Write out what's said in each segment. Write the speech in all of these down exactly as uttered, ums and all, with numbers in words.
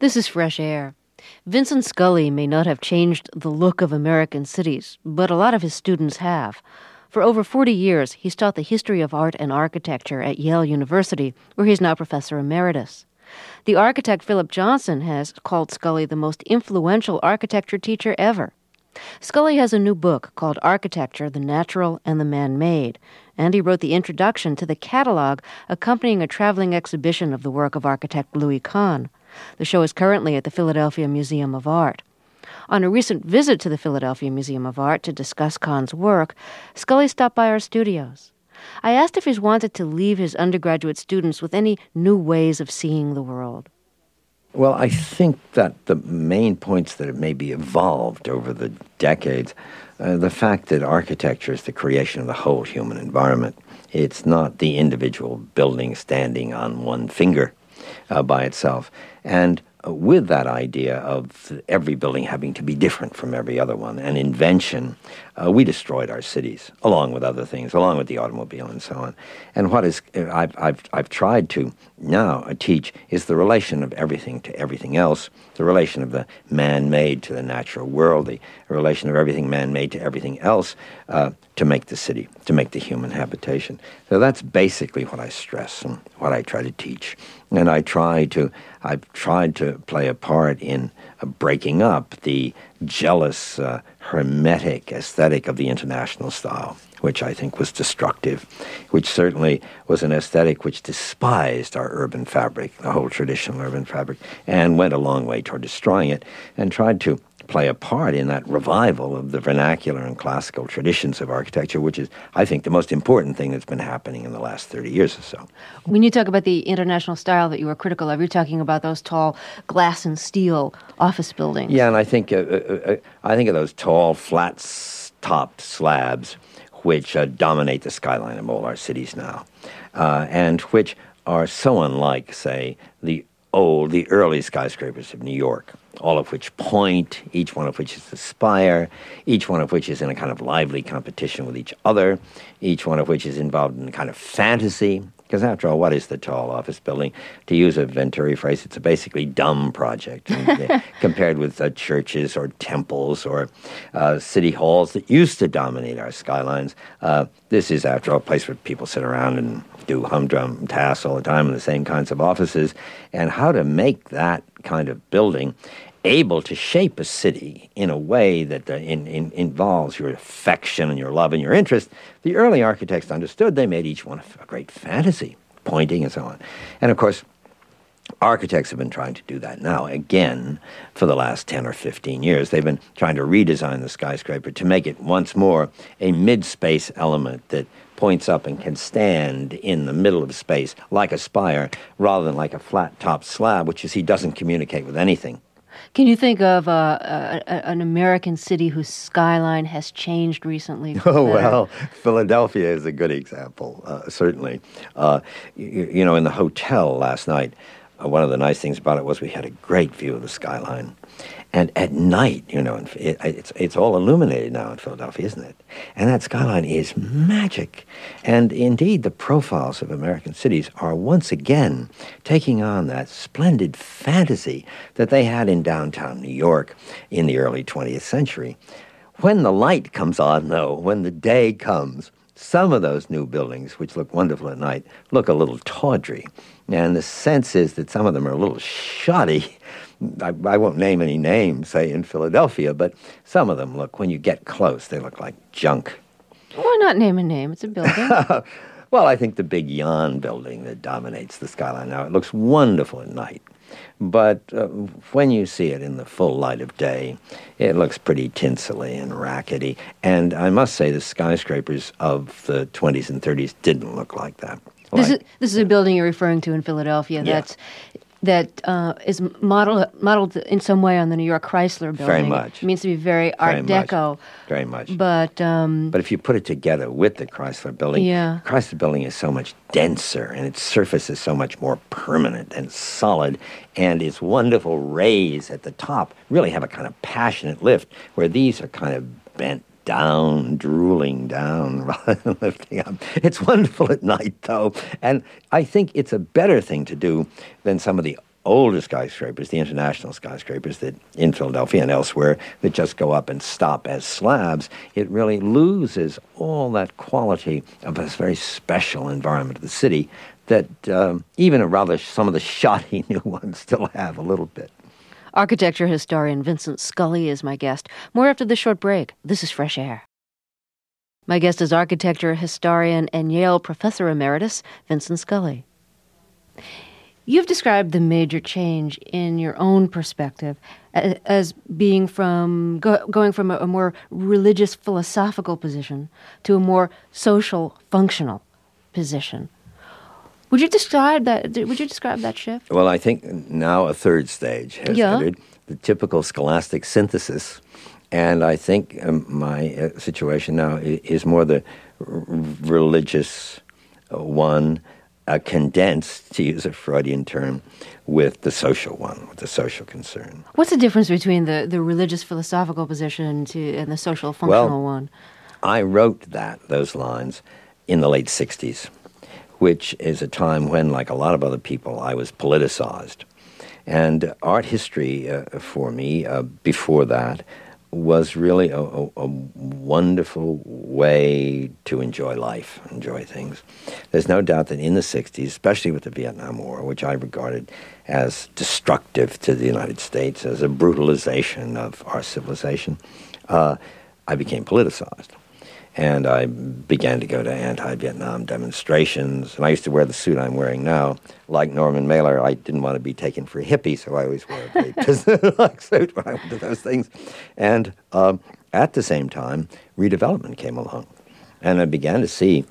This is Fresh Air. Vincent Scully may not have changed the look of American cities, but a lot of his students have. For over forty years, he's taught the history of art and architecture at Yale University, where he's now professor emeritus. The architect Philip Johnson has called Scully the most influential architecture teacher ever. Scully has a new book called Architecture, the Natural and the Man-Made, and he wrote the introduction to the catalog accompanying a traveling exhibition of the work of architect Louis Kahn. The show is currently at the Philadelphia Museum of Art. On a recent visit to the Philadelphia Museum of Art to discuss Kahn's work, Scully stopped by our studios. I asked if he's wanted to leave his undergraduate students with any new ways of seeing the world. Well, I think that the main points that have maybe evolved over the decades, uh, the fact that architecture is the creation of the whole human environment. It's not the individual building standing on one finger uh, by itself. And uh, with that idea of every building having to be different from every other one, and invention, uh, we destroyed our cities, along with other things, along with the automobile and so on. And what is I've, I've, I've tried to now teach is the relation of everything to everything else, the relation of the man-made to the natural world, the relation of everything man-made to everything else uh, to make the city, to make the human habitation. So that's basically what I stress and what I try to teach. And I try to, I've tried to play a part in uh, breaking up the jealous, uh, hermetic aesthetic of the international style, which I think was destructive, which certainly was an aesthetic which despised our urban fabric, the whole traditional urban fabric, and went a long way toward destroying it, and tried to play a part in that revival of the vernacular and classical traditions of architecture, which is, I think, the most important thing that's been happening in the last thirty years or so. When you talk about the international style that you were critical of, you're talking about those tall glass and steel office buildings. Yeah, and I think uh, uh, I think of those tall, flat-topped slabs which uh, dominate the skyline of all our cities now, uh, and which are so unlike, say, the old, the early skyscrapers of New York, all of which point, each one of which is a spire, each one of which is in a kind of lively competition with each other, each one of which is involved in a kind of fantasy. Because after all, what is the tall office building? To use a Venturi phrase, it's a basically dumb project compared with uh, churches or temples or uh, city halls that used to dominate our skylines. Uh, this is, after all, a place where people sit around and do humdrum tasks all the time in the same kinds of offices. And how to make that kind of building able to shape a city in a way that uh, in, in, involves your affection and your love and your interest, the early architects understood. They made each one a great fantasy, pointing and so on. And of course, architects have been trying to do that now, again, for the last ten or fifteen years. They've been trying to redesign the skyscraper to make it once more a mid-space element that points up and can stand in the middle of space like a spire rather than like a flat-top slab, which is he doesn't communicate with anything. Can you think of uh, a, a, an American city whose skyline has changed recently? Oh, well, Philadelphia is a good example, uh, certainly. Uh, you, you know, in the hotel last night, uh, one of the nice things about it was we had a great view of the skyline. And at night, you know, it, it's it's all illuminated now in Philadelphia, isn't it? And that skyline is magic. And indeed, the profiles of American cities are once again taking on that splendid fantasy that they had in downtown New York in the early twentieth century. When the light comes on, though, when the day comes, some of those new buildings, which look wonderful at night, look a little tawdry. And the sense is that some of them are a little shoddy. I, I won't name any names, say, in Philadelphia, but some of them look, when you get close, they look like junk. Why not name a name? It's a building. Well, I think the big Jan building that dominates the skyline now, it looks wonderful at night. But uh, when you see it in the full light of day, it looks pretty tinsely and rackety. And I must say the skyscrapers of the twenties and thirties didn't look like that. This Like, is this is a building you're referring to in Philadelphia. Yeah. That's that uh, is modeled modeled in some way on the New York Chrysler building. Very much. It means to be very Art Very much. Deco. Very much. But um, But if you put it together with the Chrysler building, Yeah. the Chrysler building is so much denser, and its surface is so much more permanent and solid, and its wonderful rays at the top really have a kind of passionate lift, where these are kind of bent down, drooling down, rather than lifting up. It's wonderful at night, though, and I think it's a better thing to do than some of the older skyscrapers, the international skyscrapers that in Philadelphia and elsewhere that just go up and stop as slabs, it really loses all that quality of this very special environment of the city that um, even a rather some of the shoddy new ones still have a little bit. Architecture historian Vincent Scully is my guest. More after this short break. This is Fresh Air. My guest is architecture historian and Yale professor emeritus Vincent Scully. You've described the major change in your own perspective as being from go, going from a, a more religious philosophical position to a more social functional position. Would you describe that? Would you describe that shift? Well, I think now a third stage has yeah. entered, the typical scholastic synthesis, and I think um, my uh, situation now is, is more the r- religious uh, one, uh, condensed, to use a Freudian term, with the social one, with the social concern. What's the difference between the, the religious philosophical position to and the social functional well, one? I wrote that those lines in the late sixties. Which is a time when, like a lot of other people, I was politicized. And art history uh, for me, uh, before that, was really a, a, a wonderful way to enjoy life, enjoy things. There's no doubt that in the sixties, especially with the Vietnam War, which I regarded as destructive to the United States, as a brutalization of our civilization, uh, I became politicized. And I began to go to anti-Vietnam demonstrations. And I used to wear the suit I'm wearing now. Like Norman Mailer, I didn't want to be taken for a hippie, so I always wore a very business-like suit when I went to those things. And um, at the same time, redevelopment came along. And I began to see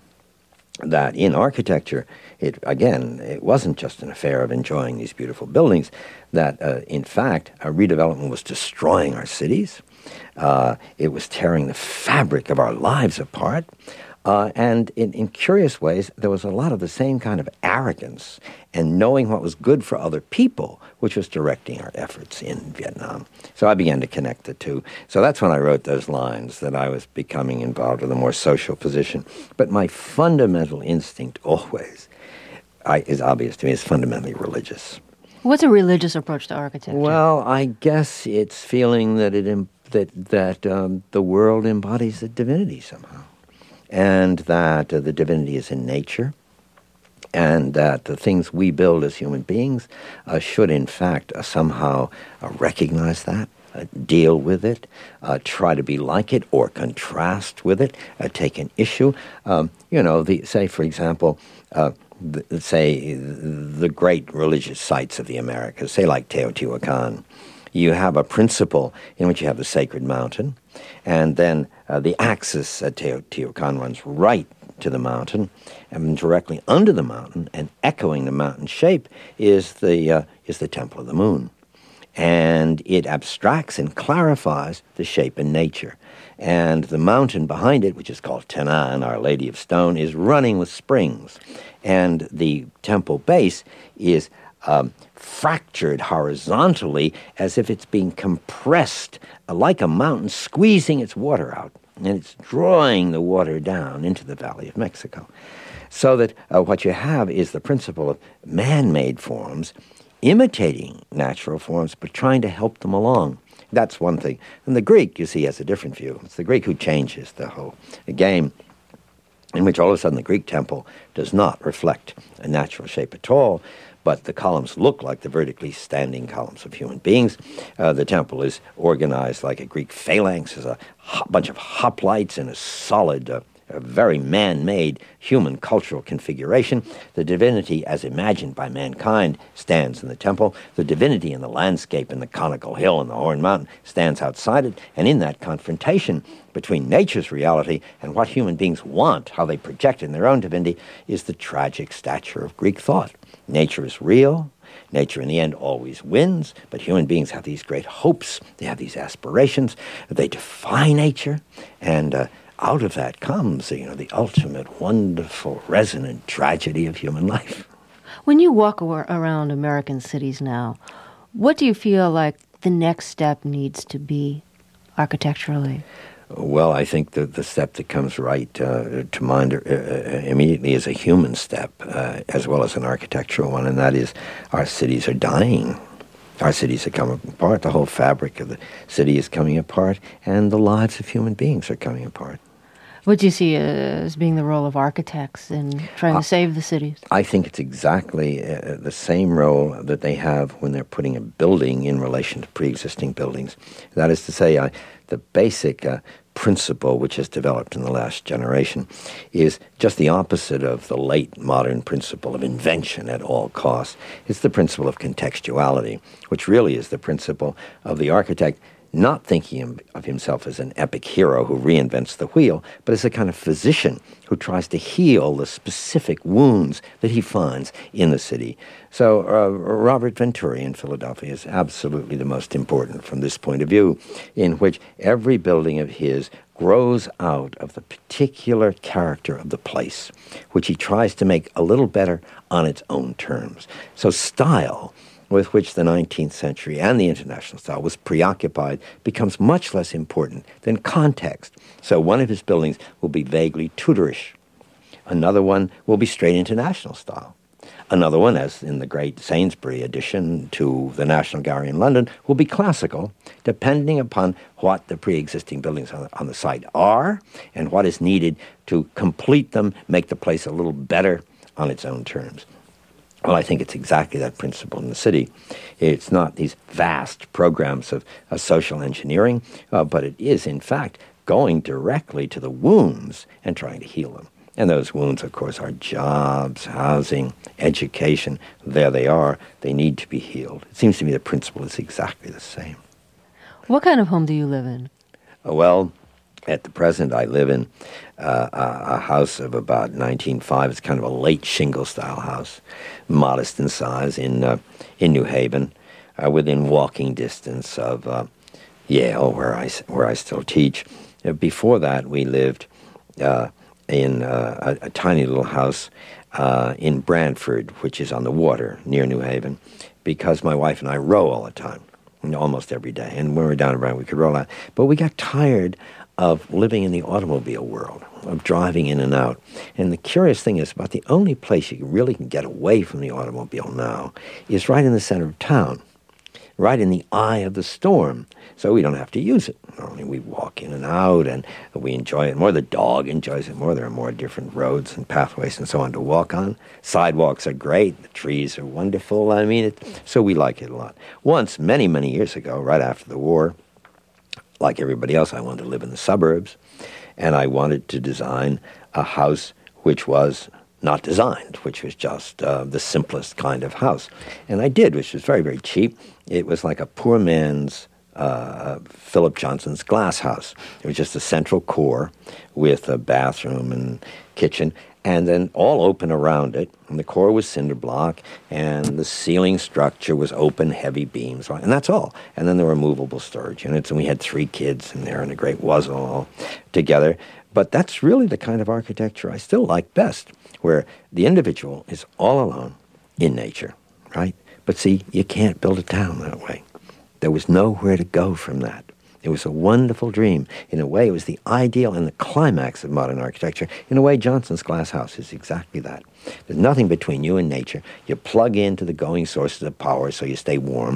that in architecture, it again, it wasn't just an affair of enjoying these beautiful buildings, that uh, in fact, a redevelopment was destroying our cities. Uh, it was tearing the fabric of our lives apart. Uh, and in, in curious ways, there was a lot of the same kind of arrogance and knowing what was good for other people, which was directing our efforts in Vietnam. So I began to connect the two. So that's when I wrote those lines, that I was becoming involved with a more social position. But my fundamental instinct always I, is obvious to me, is fundamentally religious. What's a religious approach to architecture? Well, I guess it's feeling that it em- that that um, the world embodies the divinity somehow, and that uh, the divinity is in nature, and that the things we build as human beings uh, should, in fact, uh, somehow uh, recognize that, uh, deal with it, uh, try to be like it, or contrast with it, uh, take an issue. Um, you know, the, say, for example, uh, the, say, the great religious sites of the Americas, say like Teotihuacan. You have a principle in which you have the sacred mountain, and then uh, the axis at Teotihuacan runs right to the mountain, and directly under the mountain, and echoing the mountain shape, is the uh, is the Temple of the Moon. And it abstracts and clarifies the shape in nature. And the mountain behind it, which is called Tenan, Our Lady of Stone, is running with springs. And the temple base is um, fractured horizontally as if it's being compressed, uh, like a mountain squeezing its water out. And it's drawing the water down into the Valley of Mexico. So that uh, what you have is the principle of man-made forms imitating natural forms, but trying to help them along. That's one thing. And the Greek, you see, has a different view. It's the Greek who changes the whole game, in which all of a sudden the Greek temple does not reflect a natural shape at all, but the columns look like the vertically standing columns of human beings. Uh, the temple is organized like a Greek phalanx, as a ho- bunch of hoplites in a solid, uh, a very man-made human cultural configuration. The divinity, as imagined by mankind, stands in the temple. The divinity in the landscape, in the conical hill and the Horn Mountain, stands outside it. And in that confrontation between nature's reality and what human beings want, how they project in their own divinity, is the tragic stature of Greek thought. Nature is real. Nature, in the end, always wins, but human beings have these great hopes. They have these aspirations. They defy nature, and uh, out of that comes, you know, the ultimate, wonderful, resonant tragedy of human life. When you walk around American cities now, what do you feel like the next step needs to be architecturally? Well, I think the, the step that comes right uh, to mind uh, immediately is a human step, uh, as well as an architectural one, and that is our cities are dying. Our cities are coming apart. The whole fabric of the city is coming apart, and the lives of human beings are coming apart. What do you see as being the role of architects in trying uh, to save the cities? I think it's exactly uh, the same role that they have when they're putting a building in relation to pre-existing buildings. That is to say, uh, the basic uh, principle which has developed in the last generation is just the opposite of the late modern principle of invention at all costs. It's the principle of contextuality, which really is the principle of the architect not thinking of himself as an epic hero who reinvents the wheel, but as a kind of physician who tries to heal the specific wounds that he finds in the city. So uh, Robert Venturi in Philadelphia is absolutely the most important from this point of view, in which every building of his grows out of the particular character of the place, which he tries to make a little better on its own terms. So style, with which the nineteenth century and the international style was preoccupied, becomes much less important than context. So one of his buildings will be vaguely Tudorish. Another one will be straight international style. Another one, as in the great Sainsbury addition to the National Gallery in London, will be classical, depending upon what the pre-existing buildings on the, on the site are and what is needed to complete them, make the place a little better on its own terms. Well, I think it's exactly that principle in the city. It's not these vast programs of, of social engineering, uh, but it is, in fact, going directly to the wounds and trying to heal them. And those wounds, of course, are jobs, housing, education. There they are. They need to be healed. It seems to me the principle is exactly the same. What kind of home do you live in? Uh, well, at the present, I live in uh, a, a house of about nineteen oh five. It's kind of a late shingle-style house, modest in size, in uh, in New Haven, uh, within walking distance of uh, Yale, where I, where I still teach. Uh, before that, we lived uh, in uh, a, a tiny little house uh, in Brantford, which is on the water near New Haven, because my wife and I row all the time, almost every day. And when we were down in Brantford, we could row out. But we got tired of living in the automobile world, of driving in and out. And the curious thing is, about the only place you really can get away from the automobile now is right in the center of town, right in the eye of the storm. So we don't have to use it. Only we walk in and out, and we enjoy it more. The dog enjoys it more. There are more different roads and pathways and so on to walk on. Sidewalks are great. The trees are wonderful. I mean, it, so we like it a lot. Once, many, many years ago, right after the war, like everybody else, I wanted to live in the suburbs, and I wanted to design a house which was not designed, which was just uh, the simplest kind of house. And I did, which was very, very cheap. It was like a poor man's uh, Philip Johnson's glass house. It was just a central core with a bathroom and kitchen, and then all open around it. And the core was cinder block, and the ceiling structure was open, heavy beams, and that's all. And then there were movable storage units, and we had three kids in there and a great wuzzle all together. But that's really the kind of architecture I still like best, where the individual is all alone in nature, right? But see, you can't build a town that way. There was nowhere to go from that. It was a wonderful dream. In a way, it was the ideal and the climax of modern architecture. In a way, Johnson's glass house is exactly that. There's nothing between you and nature. You plug into the going sources of power so you stay warm,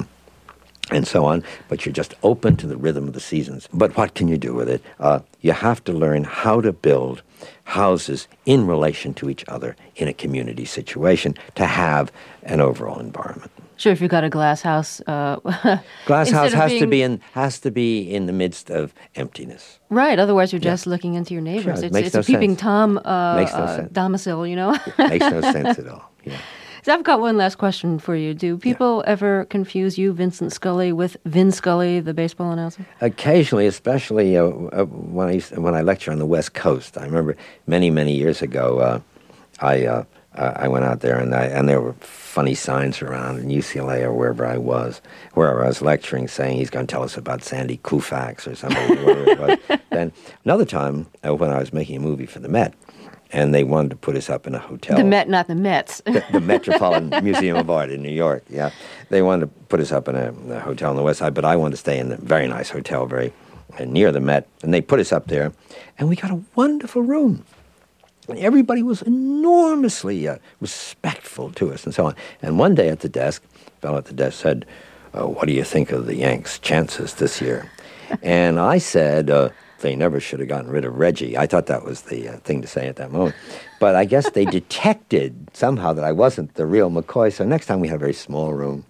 and so on, but you're just open to the rhythm of the seasons. But what can you do with it? Uh, you have to learn how to build houses in relation to each other in a community situation to have an overall environment. Sure, if you've got a glass house, uh, glass house has being... to be in has to be in the midst of emptiness. Right. Otherwise, you're just yeah. looking into your neighbors. Sure, it it's makes it's no a peeping sense. Tom uh, makes no uh, sense. domicile, you know. It makes no sense at all. Yeah. So I've got one last question for you. Do people yeah. ever confuse you, Vincent Scully, with Vin Scully, the baseball announcer? Occasionally, especially uh, uh, when I used, when I lecture on the West Coast. I remember many many years ago, uh, I uh, I went out there and I, and there were funny signs around in U C L A or wherever I was, wherever I was lecturing, saying he's going to tell us about Sandy Koufax or somebody. Whatever it was. Then another time uh, when I was making a movie for the Met, and they wanted to put us up in a hotel. The Met, not the Mets. the, the Metropolitan Museum of Art in New York, yeah. They wanted to put us up in a, a hotel on the West Side, but I wanted to stay in a very nice hotel, very and near the Met, and they put us up there, and we got a wonderful room. And everybody was enormously uh, respectful to us and so on. And one day at the desk, the fellow at the desk said, uh, what do you think of the Yanks' chances this year? And I said, uh, they never should have gotten rid of Reggie. I thought that was the uh, thing to say at that moment. But I guess they detected somehow that I wasn't the real McCoy, so next time we had a very small room.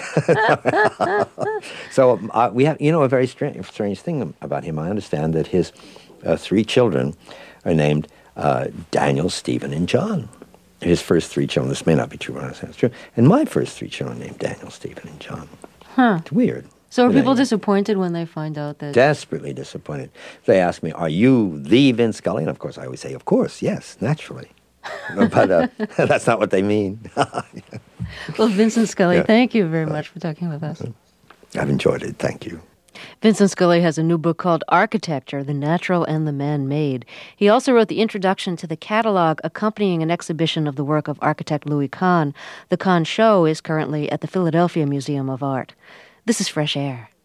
So uh, we have, you know, a very strange, strange thing about him. I understand that his uh, three children are named uh, Daniel, Stephen, and John. His first three children, this may not be true, but I understand it's true. And my first three children named Daniel, Stephen, and John. Huh. It's weird. So are But people anyway, disappointed when they find out that... desperately disappointed. They ask me, are you the Vince Scully? And of course, I always say, of course, yes, naturally. But uh, that's not what they mean. Well, Vincent Scully, Yeah. thank you very much for talking with us. I've enjoyed it. Thank you. Vincent Scully has a new book called Architecture, The Natural and the Man-Made. He also wrote the introduction to the catalog accompanying an exhibition of the work of architect Louis Kahn. The Kahn Show is currently at the Philadelphia Museum of Art. This is Fresh Air.